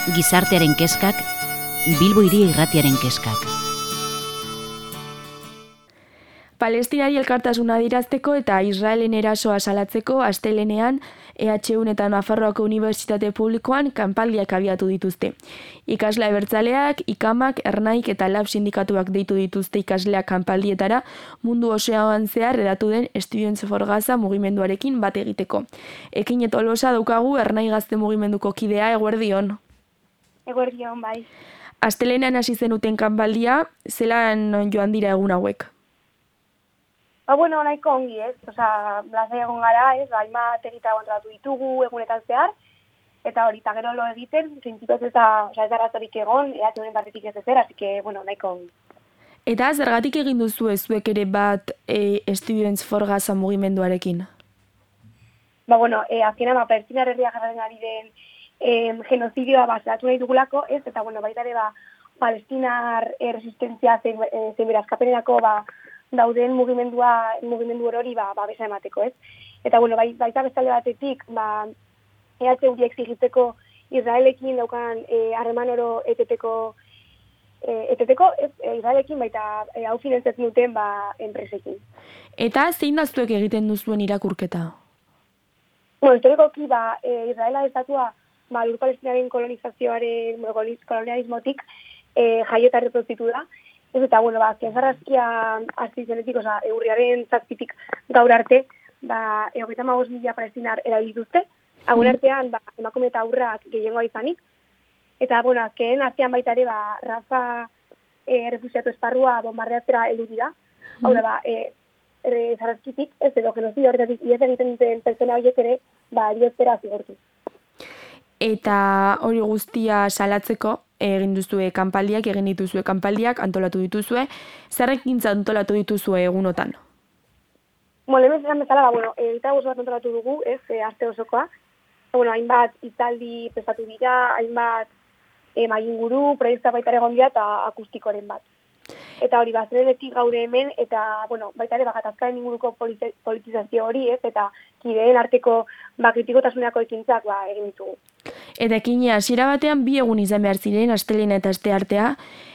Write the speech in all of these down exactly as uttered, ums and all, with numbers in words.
gizartearen kezkak, Bilbo Hiria Irratiaren kezkak. Palestinari elkartasuna adierazteko eta Israelen erasoa salatzeko astelehenean E H U eta Nafarroako Unibertsitate Publikoan kanpaldiak abiatu dituzte. Ikasle abertzaleak, ikamak, ernaik eta lab sindikatuak deitu dituzte ikasleak kanpaldietara mundu osoan zehar hedatu den Students for Gaza mugimenduarekin bat egiteko. Ekine Tolosa daukagu ernai gazte mugimenduko kidea. Eguerdion. Eguerdion, bai. Astelehenean hasi zenuten kanpaldia, zelan joan dira egun hauek? Ba, bueno, nahiko ongi, ez? Osa, blazai egon gara, ez? Ba, hainbat egita kontratu ditugu egunetan zehar, eta hori, eta gero lo egiten, zintzikoz ez da, osa, ez da razorik egon, eratxunen partetik ez ezer, así que, bueno, nahiko ongi. Eta zergatik egin duzu zuek ere bat e, Students for Gaza mugimenduarekin? Ba, bueno, e, azkenan, ba, Palestinar herria jarraren ari den e, genozidioa bazatu nahi dugulako, ez? Eta, bueno, baita ere, ba, Palestinar e, resistentzia zein, e, zein berazkapenerako, ba, dauden mugimendua, mugimendu hori ba, ba besa emateko, ez? Eta, bueno, bai, baita bestalde batetik, ba, E H U exigitzeko Israelekin daukan harreman e, oro eteteko, e, eteteko, ez, e, Israelekin baita e, hau finantzatzen duten ba, enpresekin. Eta zein da zuek egiten duzuen irakurketa? Bueno, historikoki, ba, e, Israela estatua, ba, lur palestinaren kolonizazioaren, kolonialismotik e, jaiota reprozitu da. Ez eta, bueno, ba, azken zarrazkia hasi zenetik, oza, eurriaren zazpitik gaur arte, ba, egoita magos mila palestinar erabilituzte, hauen artean, ba, emakume eta aurrak gehiengoa izanik, eta, bueno, azken artean baita ere, ba, Rafa e, refusiatu esparrua bombardeatzera heldu dira, hau da, ba, e, e, zarrazkitik, ez edo genozidio horretatik, iez egiten duten pertsona horiek ere, ba, diotzera zigortu. Eta hori guztia salatzeko, egin duzue kanpaldiak, egin dituzue kanpaldiak, antolatu dituzue. Zerrekin antolatu dituzue egunotan? Bueno, lehen bezala bezala, ba, bueno, eta oso bat antolatu dugu, ez, e, aste osokoa. Bueno, hainbat hitzaldi prestatu dira, hainbat e, mainguru, proiektua baita egon dira eta akustikoren bat. Eta hori, bazrenetik gaude hemen, eta, bueno, baita ere, bagatazkaren inguruko politizazio hori, ez, eta kideen arteko ba, kritikotasunerako ekintzak ba, egin ditugu. Eta ekine, hasiera batean bi egun izan behar ziren, astelena eta aste artea,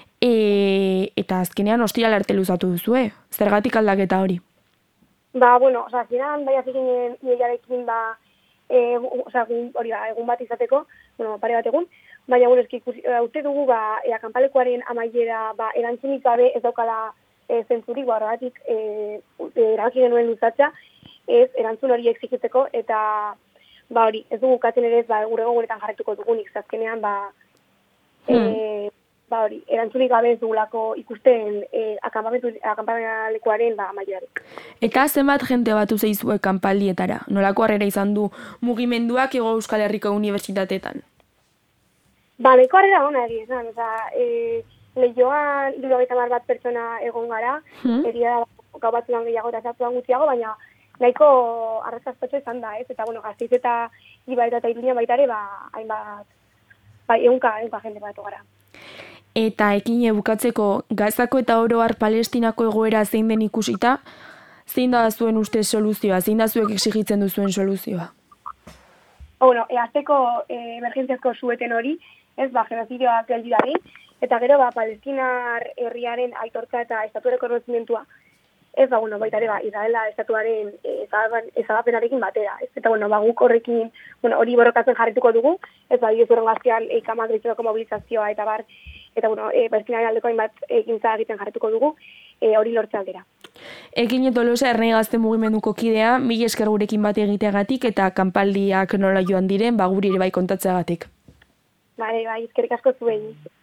e, eta azkenean ostiral arte luzatu duzue. Zergatik aldaketa hori? Ba, bueno, oza, hasieran bai azikinen ieiarekin, ba, e, oza, hori ba, egun bat izateko, bueno, pare bat egun, baina, bueno, eski, uste dugu, ba, ea, kanpalekoaren amaiera, ba, erantzunik gabe ez daukala e, zentzurik, ba, horregatik, e, erabaki genuen luzatza, ez, erantzun hori exigitzeko, eta, ba, hori, ez dugu katzen ere ez, ba, gure gogunetan jarretuko dugunik, zazkenean, ba, hmm. e, ba, hori, erantzunik gabe ez dugulako ikusten e, akampamentuaren, ba, amaierarik. Eta zenbat jente batu zeizue kanpaldietara? Nolako harrera izan du mugimenduak Hego Euskal Herriko unibertsitateetan? Ba, nahiko harrera hona egin, esan, oza, e, lehioan hirurogeita hamar bat pertsona egon gara, hmm. egia gau batzuan gehiago eta zatzuan gutxiago, baina nahiko arrazazpatxo izan da, ez? Eta, bueno, Gasteiz eta Ibaeta eta Iruña baita ere, ba, hainbat, bai, egunka, egunka jende batu gara. Eta ekine bukatzeko, Gazako eta oro har Palestinako egoera zein den ikusita, zein da zuen ustez soluzioa, zein da zuek exigitzen duzuen soluzioa? Bueno, eazteko e, emergentziazko sueten hori, ez, ba, genozidioak geldidari, eta gero, ba, Palestinar herriaren aitortza eta estatu rekonozimentua, ez, ba, bueno, baita ere, ba, Israela estatuaren ezagapenarekin batera, ez, eta, bueno, ba, guk horrekin, bueno, hori borrokatzen jarrituko dugu, ez, ba, dira zurren gaztean, eikamak ditzunako mobilizazioa, eta bar, eta, bueno, e, Palestinaren aldeko hainbat ekintza egiten jarrituko dugu, e, hori lortze aldera. Ekine Tolosa, ernai gazte mugimenduko kidea, mila esker gurekin bat egiteagatik, eta kanpaldiak nola joan diren, ba, guri ere bai kontatzeagatik. Bai, bai, eskerrik asko zuen.